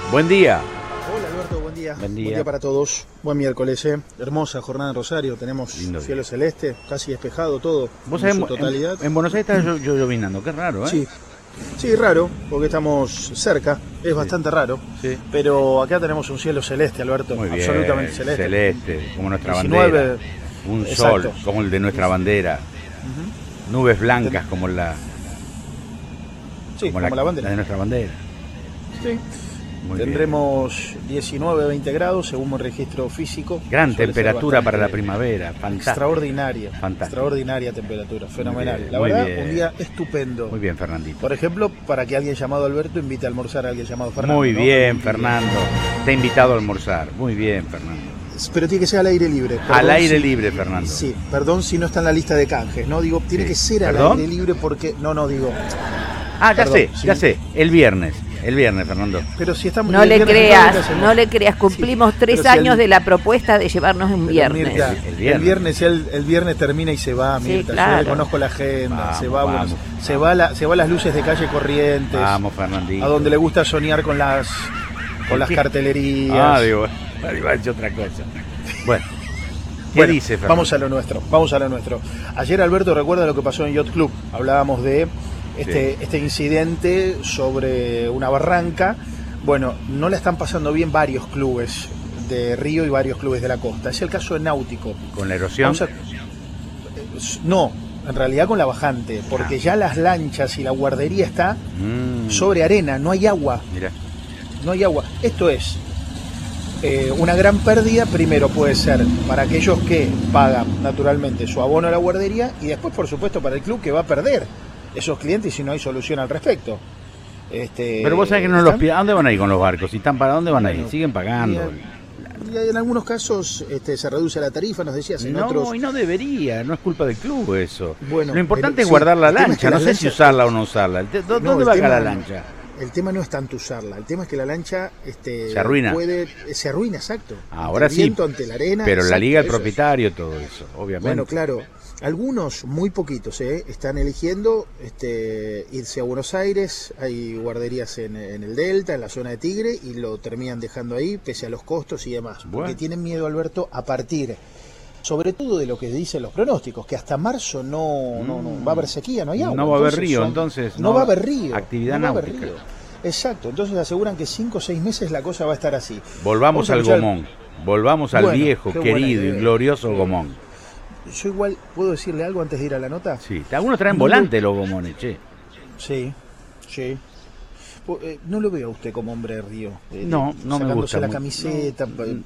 Buen día. Hola Alberto, buen día. Buen día. Buen día para todos. Buen miércoles, hermosa jornada en Rosario. Tenemos Lindo cielo celeste, casi despejado todo Vos en sabés, su totalidad. en Buenos Aires está llovinando, qué raro, ¿eh? Sí. Sí, raro, porque estamos cerca, es bastante raro. Sí. Pero acá tenemos un cielo celeste, Alberto. Muy bien, absolutamente celeste. celeste, como nuestra 19, bandera. Un exacto. sol, como el de nuestra bandera. Nubes blancas, como la Sí, como la bandera. de nuestra bandera. Sí. Muy Tendremos 19, 20 grados según un registro físico. Gran Suele ser temperatura para la bastante primavera, fantástico. Extraordinaria. Fantástico. Extraordinaria temperatura, fenomenal. bien, La muy verdad, bien. un día estupendo. Muy bien, Fernandito. Por ejemplo, para que alguien llamado Alberto invite a almorzar a alguien llamado Fernando. Muy ¿no? bien, Fernando. Te he invitado a almorzar. Muy bien, Fernando. Pero tiene que ser al aire libre. Perdón Al aire si- libre, Fernando. Sí, perdón si no está en la lista de canjes, ¿no? Digo, tiene Sí. que ser al ¿Perdón? aire libre porque... No, digo... Ah, ya Perdón, sé, sí. ya sé. El viernes, Fernando. Pero si estamos... No el le viernes, creas, ¿qué hacemos? no le creas. Cumplimos Sí, 3 pero si años el- de la propuesta de llevarnos un Pero, viernes. Mirta, El el viernes. viernes, el viernes termina y se va, Sí, Mirta. Yo claro. le conozco la agenda, Vamos, se va, vamos, se va a las luces de calle Corrientes, Vamos, Fernandito. a donde le gusta soñar con las ¿Qué? cartelerías. Ah, digo, iba a decir otra cosa. Bueno, ¿qué Bueno, dice Fernando? vamos a lo nuestro. Ayer, Alberto, recuerda lo que pasó en Yacht Club. Hablábamos de este incidente sobre una barranca. Bueno, no la están pasando bien varios clubes de Río y varios clubes de la costa. Es el caso de Náutico. Con la erosión. No, en realidad con la bajante, porque ya las lanchas y la guardería está Mm, sobre arena, no hay agua. Mira, No hay agua. Esto es una gran pérdida. Primero puede ser para aquellos que pagan naturalmente su abono a la guardería y después, por supuesto, para el club que va a perder esos clientes si no hay solución al respecto. pero vos sabés que no los ¿están? piden. ¿A dónde van a ir con los barcos? Si están para dónde van a ir, Bueno, siguen pagando. Y en algunos casos se reduce la tarifa, nos decías, en No, otros... y no debería, no es culpa del club eso. Bueno, lo importante pero es sí, guardar la el tema es lancha, que no las sé si lanchas- usarla o no usarla. No, ¿Dónde el va a caer la tema- lancha? El tema no es tanto usarla, el tema es que la lancha Se arruina. se arruina, exacto. Ahora Ante el sí, viento, ante la arena. Pero la exacto, liga, el eso es. propietario, todo eso, obviamente. Bueno, claro, algunos, muy poquitos, están eligiendo irse a Buenos Aires. Hay guarderías en el Delta, en la zona de Tigre, y lo terminan dejando ahí, pese a los costos y demás. Bueno. Porque tienen miedo, Alberto, a partir, sobre todo de lo que dicen los pronósticos, que hasta marzo no va a haber sequía, no hay agua. No va a haber Entonces río, entonces no va a haber río. actividad no va a haber náutica. río. Exacto, entonces aseguran que 5 o 6 meses la cosa va a estar así. Volvamos Vamos a al escuchar- Gomón, volvamos al Bueno, viejo, qué buena querido y idea. glorioso Gomón. Yo igual, ¿puedo decirle algo antes de ir a la nota? Sí, algunos traen No, volante los Gomones, che. Sí, sí. No lo veo a usted como hombre de Río. No me sacándose gusta la mucho. camiseta.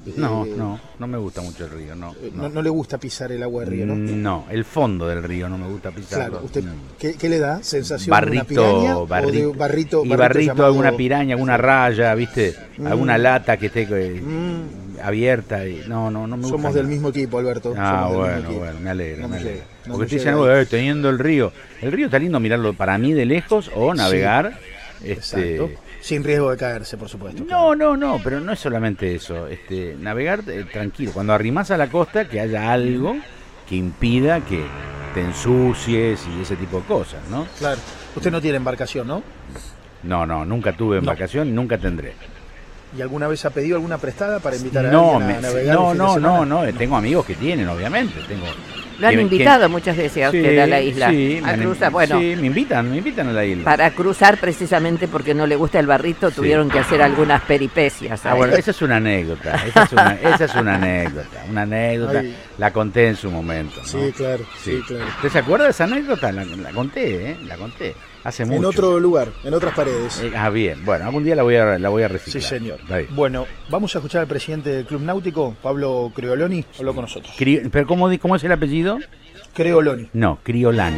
No me gusta mucho el río, No le gusta pisar el agua de Río, ¿no? No, el fondo del río no me gusta pisarlo. Claro, ¿usted No. qué le da? ¿Sensación de una piraña Barrito, o de barrito llamado- alguna piraña, alguna raya, ¿viste? Alguna lata que esté Mm, abierta y no me gusta. somos del mismo equipo, Alberto. Ah, somos del bueno, mismo equipo. bueno, me alegra, No me me alegra. llega, no Porque me te dicen, llega teniendo el río está lindo mirarlo para mí de lejos o navegar. Exacto. Sin riesgo de caerse, por supuesto. No, pero no es solamente eso. Navegar tranquilo. Cuando arrimás a la costa, que haya algo que impida que te ensucies y ese tipo de cosas, ¿no? Claro. Usted no tiene embarcación, ¿no? No, nunca tuve embarcación y nunca tendré. ¿Y alguna vez ha pedido alguna prestada para invitar a No, alguien a navegar el fin de semana? tengo amigos que tienen, obviamente. Lo han que- invitado muchas veces a usted a la isla. Sí, A cruzar, bueno, sí, me invitan a la isla. para cruzar precisamente porque no le gusta el barrito, tuvieron que hacer algunas peripecias. Ah, ahí. bueno, esa es una anécdota, esa es una anécdota, Ay. la conté en su momento, ¿no? Sí, claro, sí, claro. ¿Usted se acuerda de esa anécdota? La conté, la conté, hace mucho. En otro lugar, en otras paredes. Bien, bueno, algún día la voy a reciclar. Sí, señor. Está bien. Bueno, vamos a escuchar al presidente del Club Náutico, Pablo Creoloni, habló con nosotros. ¿Pero cómo es el apellido? Creoloni. No, Criolani.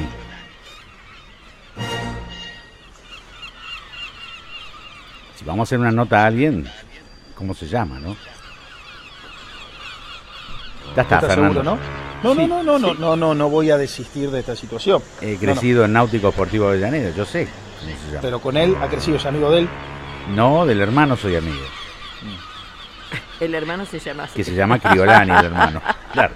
Si vamos a hacer una nota a alguien, ¿cómo se llama, no? Ya está, ¿Estás Fernando. seguro, no? No voy a desistir de esta situación. He crecido en Náutico Esportivo Avellaneda, yo sé cómo se llama. Pero con él ha crecido, es amigo de él. No, del hermano soy amigo, El hermano se llama así. que se llama Criolani, el hermano. Claro.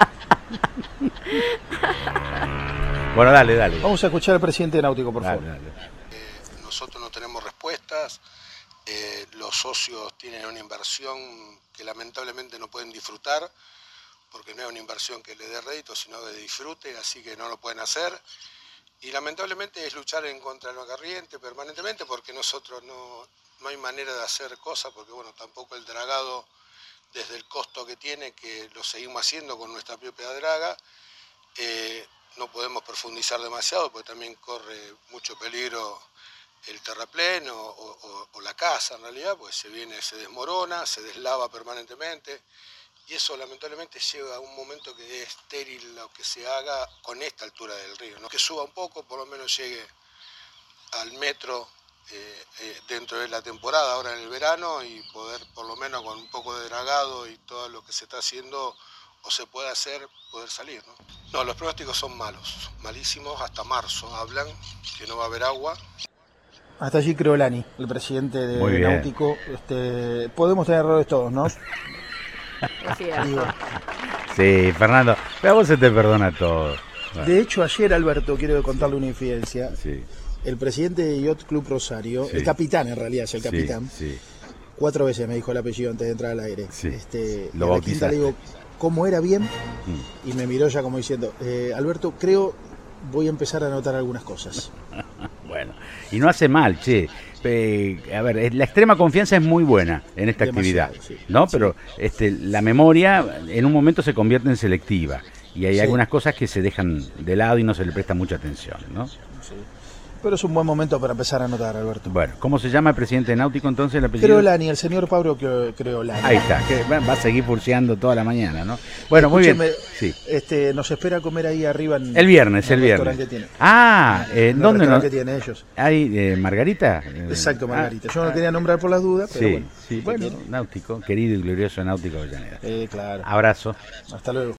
Bueno, dale. Vamos a escuchar al presidente de Náutico, por Dale, favor. dale. Nosotros no tenemos respuestas, los los socios tienen una inversión que lamentablemente no pueden disfrutar, porque no es una inversión que le dé rédito, sino de disfrute, así que no lo pueden hacer. Y lamentablemente es luchar en contra de la corriente permanentemente, porque nosotros no hay manera de hacer cosas, porque bueno, tampoco el dragado, desde el costo que tiene, que lo seguimos haciendo con nuestra propia draga, no podemos profundizar demasiado, porque también corre mucho peligro el terraplén o la casa en realidad, pues se desmorona, se deslava permanentemente, y eso lamentablemente llega a un momento que es estéril lo que se haga con esta altura del río, ¿no? Que suba un poco, por lo menos llegue al metro dentro de la temporada, ahora en el verano, y poder por lo menos con un poco de dragado y todo lo que se está haciendo o se puede hacer, poder salir, ¿no? No, los pronósticos son malos, malísimos, hasta marzo hablan que no va a haber agua. Hasta allí Creolani, el presidente de Náutico. Podemos tener errores todos, ¿no? Sí, Fernando, pero a vos se te perdona todo. De hecho, ayer, Alberto, quiero contarle una infidencia. Sí. El presidente de Yacht Club Rosario, el capitán en realidad, es el capitán. 4 veces me dijo el apellido antes de entrar al aire. Lo bautizaste. Le digo, ¿cómo era bien? Y me miró ya como diciendo, Alberto, creo voy a empezar a notar algunas cosas. Bueno, y no hace mal, che. A ver, la extrema confianza es muy buena en esta actividad, ¿no? Pero la memoria en un momento se convierte en selectiva y hay algunas cosas que se dejan de lado y no se le presta mucha atención, ¿no? Pero es un buen momento para empezar a anotar, Alberto. Bueno, ¿cómo se llama el presidente de Náutico entonces? El apellido? Creolani, el señor Pablo Creolani. Ahí está, que va a seguir pulseando toda la mañana, ¿no? Bueno, muy bien. Sí. Nos espera comer ahí arriba en el viernes. Que tiene. Ah, ¿dónde no? Que tiene ellos. ¿Hay Margarita? Exacto, Margarita. Yo no quería nombrar por las dudas, pero bueno. Bueno, Náutico, querido y glorioso Náutico Avellaneda. Claro. Abrazo. Hasta luego.